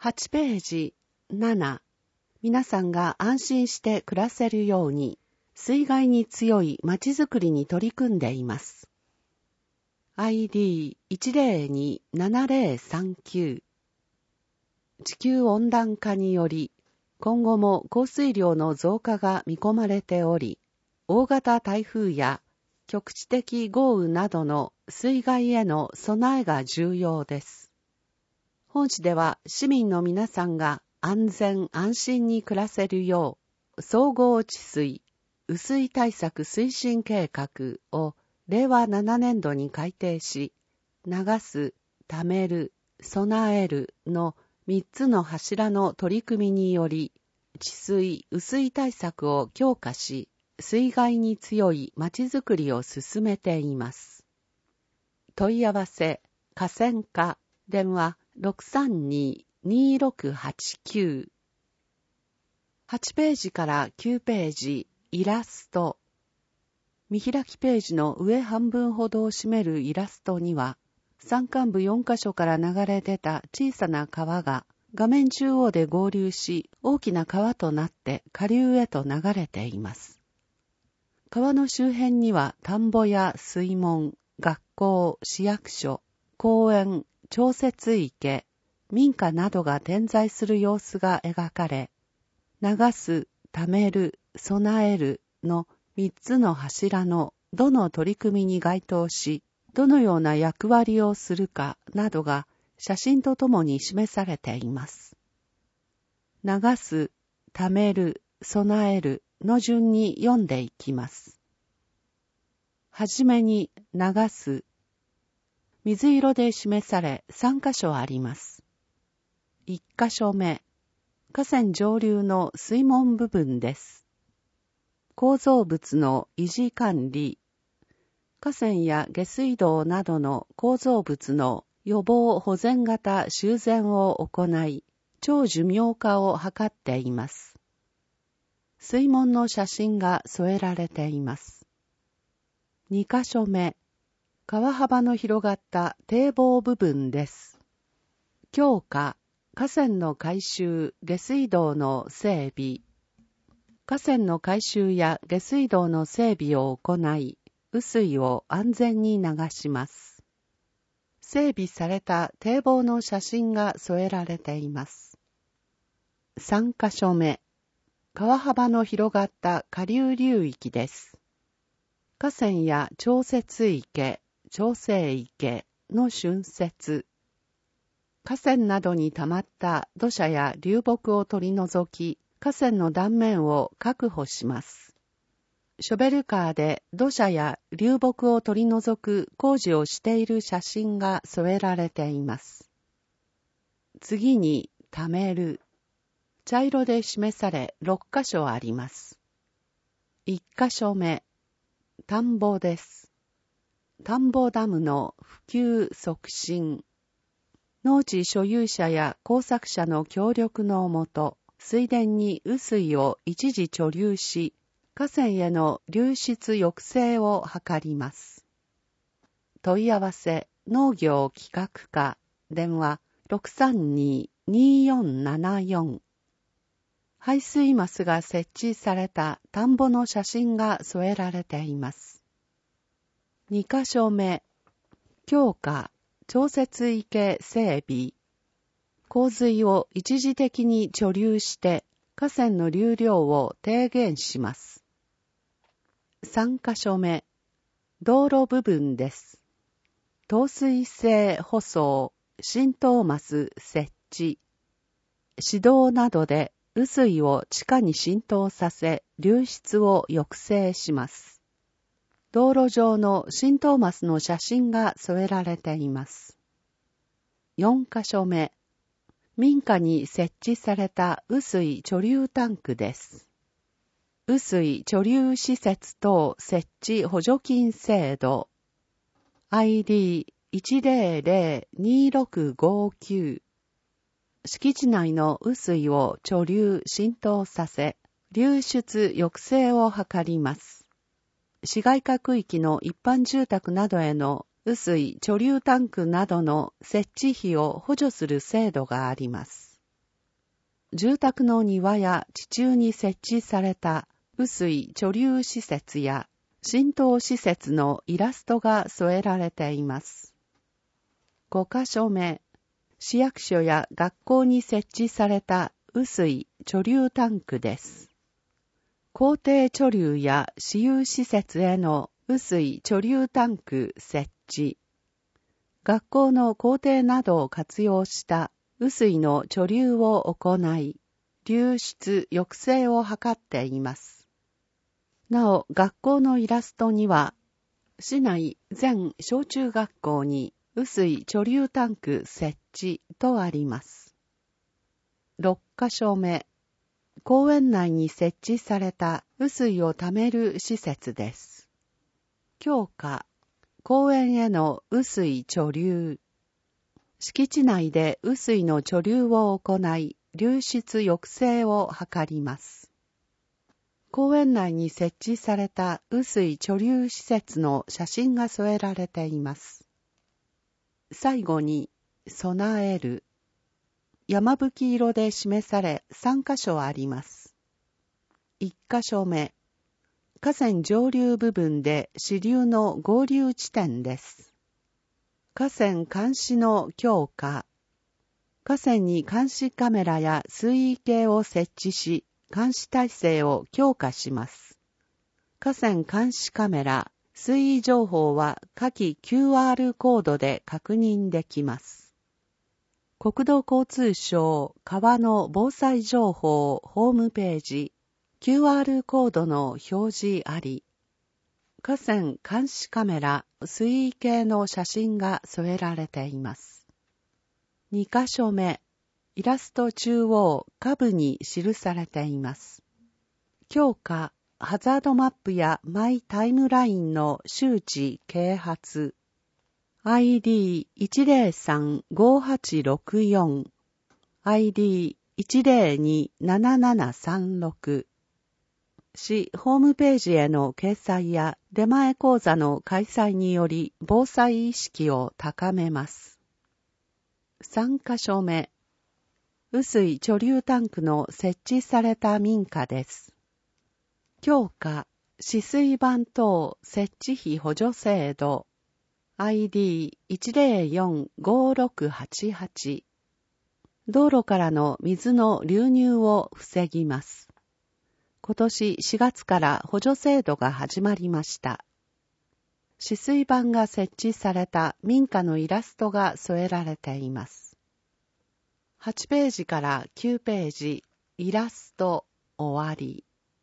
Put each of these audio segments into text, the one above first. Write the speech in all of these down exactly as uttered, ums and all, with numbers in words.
はちページなな、皆さんが安心して暮らせるように水害に強いまちづくりに取り組んでいます。アイディーいちゼロにーななゼロさんきゅう 地球温暖化により今後も降水量の増加が見込まれており、大型台風や局地的豪雨などの水害への備えが重要です。本市では市民の皆さんが安全安心に暮らせるよう、総合治水、雨水対策推進計画をれいわななねんどに改定し、流す、ためる、備えるのみっつの柱の取り組みにより、治水、雨水対策を強化し、水害に強いまちづくりを進めています。問い合わせ、河川課、電話ろくさんにーにーろくはちきゅう。はちページからきゅうページ、イラスト。見開きページの上半分ほどを占めるイラストには、山間部よんカ所から流れ出た小さな川が画面中央で合流し、大きな川となって下流へと流れています。川の周辺には田んぼや水門、学校、市役所、公園、調節池、民家などが点在する様子が描かれ、流す、ためる、備えるの三つの柱のどの取り組みに該当し、どのような役割をするかなどが写真とともに示されています。流す、ためる、備えるの順に読んでいきます。はじめに流す。水色で示されさんカ所あります。いっカ所目、河川上流の水門部分です。構造物の維持管理、河川や下水道などの構造物の予防保全型修繕を行い、長寿命化を図っています。水門の写真が添えられています。にカ所目、川幅の広がった堤防部分です。強化、河川の改修、下水道の整備。河川の改修や下水道の整備を行い、雨水を安全に流します。整備された堤防の写真が添えられています。さんカ所目、川幅の広がった下流流域です。河川や調節池、調整池の浚渫。河川などに溜まった土砂や流木を取り除き、河川の断面を確保します。ショベルカーで土砂や流木を取り除く工事をしている写真が添えられています。次に、ためる。茶色で示されろっカ所あります。いっカ所目、田んぼです。田んぼダムの普及促進。農地所有者や工作者の協力のもと、水田に雨水を一時貯留し、河川への流出抑制を図ります。問い合わせ、農業企画課、電話ろくさんにーにーよんななよん。排水マスが設置された田んぼの写真が添えられています。にカ所目、強化、調節池整備。洪水を一時的に貯留して河川の流量を低減します。さんカ所目、道路部分です。透水性舗装、浸透マス設置。指導などで雨水を地下に浸透させ、流出を抑制します。道路上の浸透マスの写真が添えられています。よんカ所目、民家に設置された雨水貯留タンクです。雨水貯留施設等設置補助金制度 アイディーいちゼロゼロにーろくごきゅう。敷地内の雨水を貯留浸透させ、流出抑制を図ります。市街化区域の一般住宅などへの雨水貯留タンクなどの設置費を補助する制度があります。 住宅の庭や地中に設置された雨水貯留施設や浸透施設のイラストが添えられています。ご箇所目、市役所や学校に設置された雨水貯留タンクです。校庭貯留や私有施設への雨水貯留タンク設置。学校の校庭などを活用した雨水の貯留を行い、流出抑制を図っています。なお、学校のイラストには、市内全小中学校に雨水貯留タンク設置とあります。ろっ箇所目、公園内に設置された雨水をためる施設です。教科、公園への雨水貯留。敷地内で雨水の貯留を行い、流出抑制を図ります。公園内に設置された雨水貯留施設の写真が添えられています。最後に、備える。山吹色で示されさん箇所あります。いち箇所目、河川上流部分で支流の合流地点です。河川監視の強化。河川に監視カメラや水位計を設置し、監視体制を強化します。河川監視カメラ、水位情報は下記 キューアール コードで確認できます。国土交通省川の防災情報ホームページ キューアール コードの表示あり、河川監視カメラ水位計の写真が添えられています。に箇所目、イラスト中央下部に記されています。強化ハザードマップやマイタイムラインの周知啓発アイディーいちゼロさんごはちろくよん アイディーいちゼロにななななさんろく 市ホームページへの掲載や出前講座の開催により防災意識を高めます。さん箇所目、雨水貯留タンクの設置された民家です。強化止水板等設置費補助制度アイディーいちゼロよんごろくはちはち 道路からの水の流入を防ぎます。今年しがつから補助制度が始まりました。止水板が設置された民家のイラストが添えられています。はちページからきゅうページ、イラスト終わり。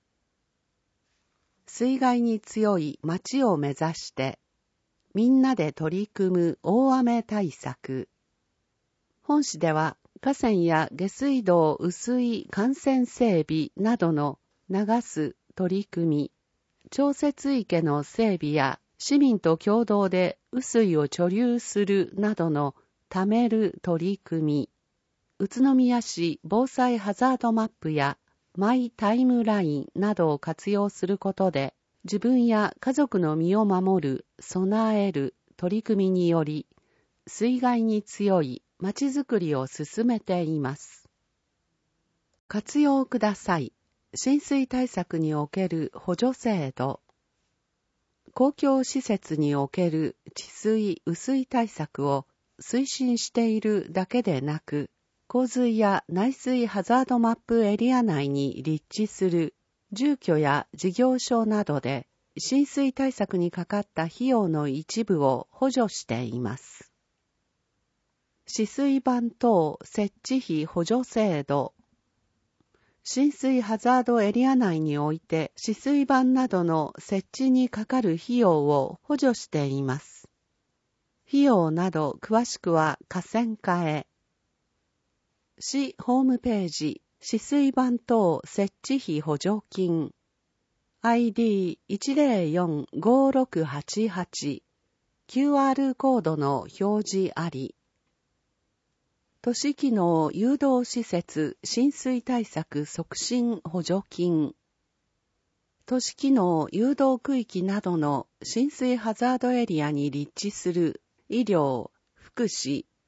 水害に強い町を目指してみんなで取り組む大雨対策。本市では河川や下水道雨水幹線整備などの流す取り組み、調節池の整備や市民と共同で雨水を貯留するなどのためる取り組み、宇都宮市防災ハザードマップやマイタイムラインなどを活用することで、自分や家族の身を守る、備える取り組みにより、水害に強いまちづくりを進めています。活用ください。浸水対策における補助制度。公共施設における治水・雨水対策を推進しているだけでなく、洪水や内水ハザードマップエリア内に立地する住居や事業所などで浸水対策にかかった費用の一部を補助しています。止水板等設置費補助制度。浸水ハザードエリア内において止水板などの設置にかかる費用を補助しています。費用など詳しくは河川課へ。市ホームページ止水板等設置費補助金 アイディーいちゼロよんごろくはちはち キューアール コードの表示あり。都市機能誘導施設浸水対策促進補助金。都市機能誘導区域などの浸水ハザードエリアに立地する医療、福祉、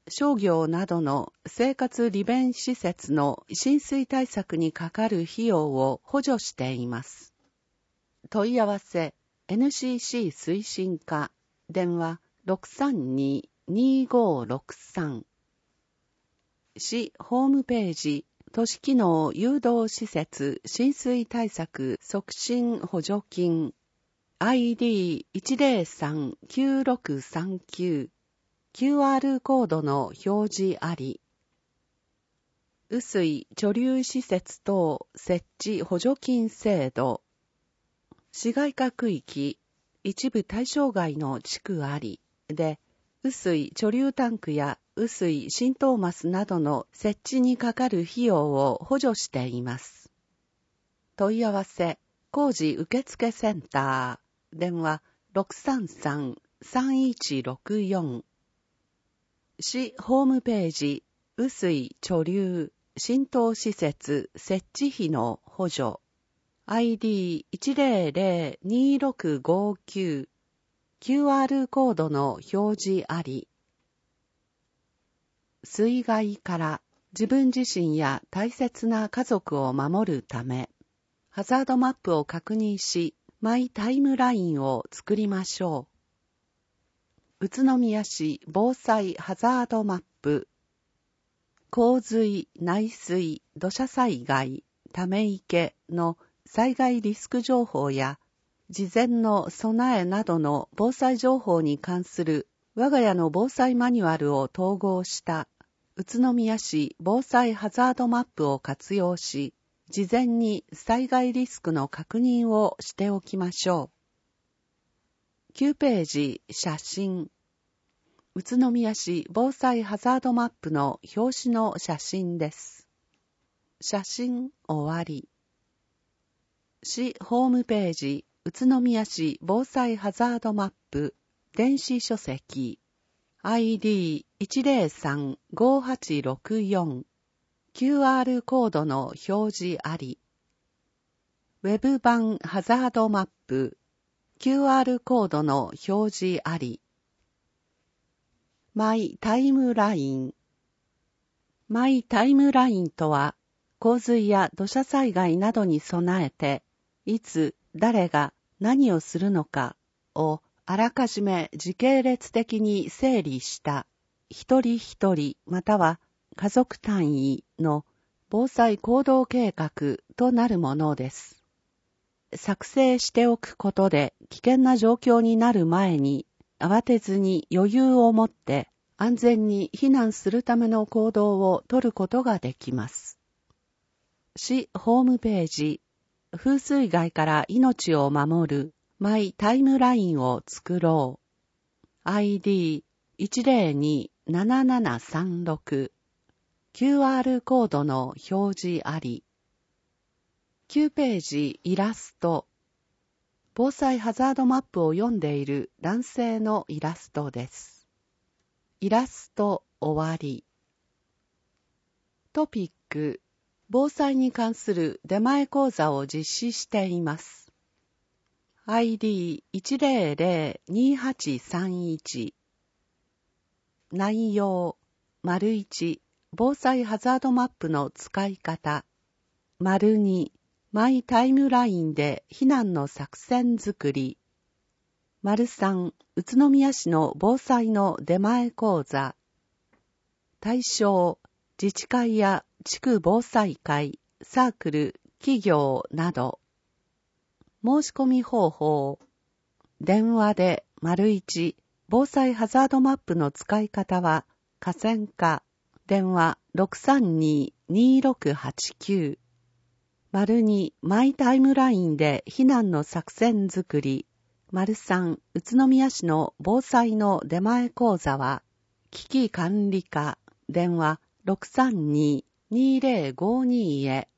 商業などの生活利便施設の浸水対策にかかる費用を補助しています。問い合わせ エヌシーシー 推進課電話 ろくさんに にーごーろくさん 市ホームページ都市機能誘導施設浸水対策促進補助金 アイディーいちゼロさんきゅうろくさんきゅう キューアール コードの表示あり。雨水貯留施設等設置補助金制度。市街化区域、一部対象外の地区ありで、雨水貯留タンクや雨水浸透マスなどの設置にかかる費用を補助しています。問い合わせ、工事受付センター、電話 ろくさんさん さんいちろくよん。市ホームページ、雨水貯留浸透施設設置費の補助。アイディーいちゼロゼロ にーろくごきゅう キューアール コードの表示あり。水害から自分自身や大切な家族を守るため、ハザードマップを確認し、マイタイムラインを作りましょう。宇都宮市防災ハザードマップ。洪水、内水、土砂災害、ため池の災害リスク情報や事前の備えなどの防災情報に関する我が家の防災マニュアルを統合した宇都宮市防災ハザードマップを活用し、事前に災害リスクの確認をしておきましょう。きゅうページ写真。宇都宮市防災ハザードマップの表紙の写真です。写真終わり。市ホームページ宇都宮市防災ハザードマップ電子書籍 アイディーいちゼロさん ごはちろくよん キューアール コードの表示あり。ウェブ版ハザードマップ キューアール コードの表示あり。マイタイムライン。マイタイムラインとは、洪水や土砂災害などに備えて、いつ、誰が何をするのかをあらかじめ時系列的に整理した一人一人または家族単位の防災行動計画となるものです。作成しておくことで危険な状況になる前に慌てずに余裕を持って安全に避難するための行動を取ることができます。市ホームページ、風水害から命を守るマイタイムラインを作ろう。アイディーいちゼロに ななななさんろく キューアール コードの表示あり。きゅうページイラスト。防災ハザードマップを読んでいる男性のイラストです。イラスト終わり。トピック、防災に関する出前講座を実施しています。アイディーいちゼロゼロ にはちさんいち 内容、丸いち、防災ハザードマップの使い方。丸に、マイタイムラインで避難の作戦作り。丸さん、宇都宮市の防災の出前講座。対象、自治会や地区防災会、サークル、企業など。申し込み方法。電話で丸いち、防災ハザードマップの使い方は河川課。電話 ろくさんに にーろくはちきゅう。丸に、マイタイムラインで避難の作戦作り。丸さん、宇都宮市の防災の出前講座は、危機管理課。電話 ろくさんに にーぜろごに へ。